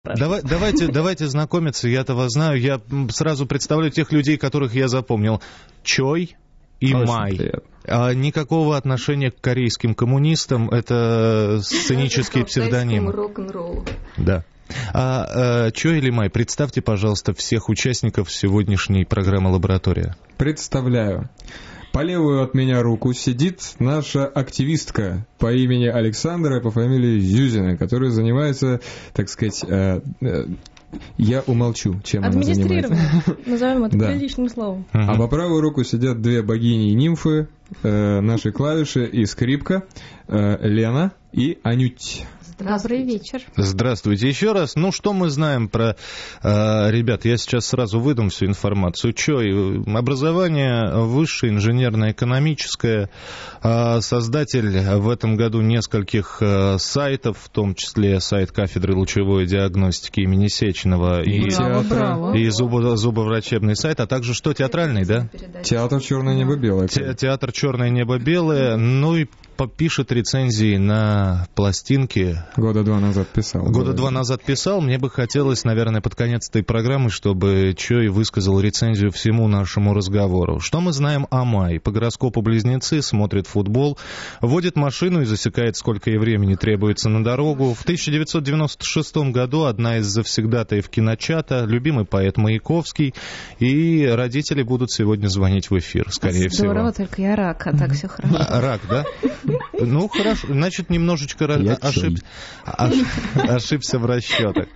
Давайте знакомиться, я-то вас знаю. Я сразу представлю тех людей, которых я запомнил. Чой и Очень Май. приятно. Никакого отношения к корейским коммунистам, это сценический псевдоним. Рок-н-ролл. Да. Чой или Май, представьте, пожалуйста, всех участников сегодняшней программы «Лаборатория». Представляю. По левую от меня руку сидит наша активистка по имени Александра и по фамилии Зюзина, которая занимается, так сказать, я умолчу, чем она занимается. Администрирование, назовем это Да. приличным словом. А по правую руку сидят две богини и нимфы, наши клавиши и скрипка, Лена и Анють. Добрый вечер. Здравствуйте еще раз. Ну, что мы знаем про... ребят, я сейчас сразу выдам всю информацию. Чой, образование высшее, инженерно-экономическое, создатель в этом году нескольких сайтов, в том числе сайт кафедры лучевой диагностики имени Сеченова и зубоврачебный сайт, а также что, театральный, да? Театр «Черное небо белое». Театр «Черное небо белое», ну и пишет рецензии на пластинки. Года два назад писал. Мне бы хотелось, наверное, под конец этой программы, чтобы Чой высказал рецензию всему нашему разговору. Что мы знаем о Май? По гороскопу Близнецы, смотрит футбол, водит машину и засекает, сколько ей времени требуется на дорогу. В 1996 году одна из завсегдатаев киночата, любимый поэт Маяковский, и родители будут сегодня звонить в эфир, скорее всего. Здорово, только я рак, а так все хорошо. Рак, да? Ну, хорошо. Значит, немножечко ошибся в расчетах.